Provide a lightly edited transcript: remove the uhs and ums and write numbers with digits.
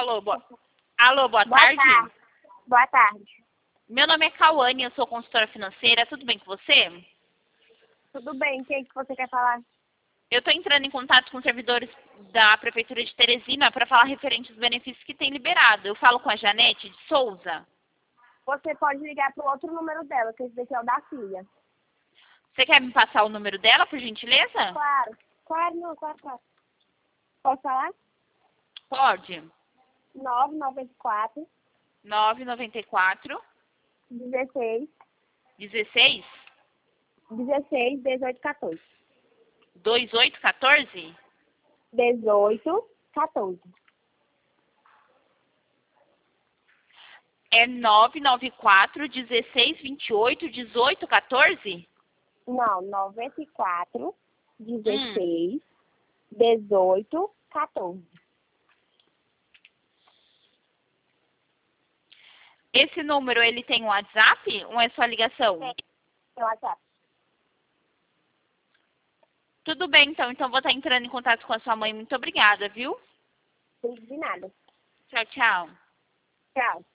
Alô, Alô, boa Boa tarde. tarde. Boa tarde. Meu nome é Cauane, eu sou consultora financeira. Tudo bem com você? Tudo bem, o que você quer falar? Eu estou entrando em contato com os servidores da Prefeitura de Teresina para falar referente aos benefícios que tem liberado. Eu falo com a Janete de Souza. Você pode ligar para o outro número dela, que esse daqui é o da filha. Você quer me passar o número dela, por gentileza? Claro. Claro. Posso falar? Pode. 994 994 16 16 16 18 14. 2814? 18 14. É 994 16 28 18 14? Não, 94 16 18 14. Esse número, ele tem um WhatsApp ou é só ligação? Tem WhatsApp. Tudo bem, então vou estar entrando em contato com a sua mãe. Muito obrigada, viu? De nada. Tchau, tchau. Tchau.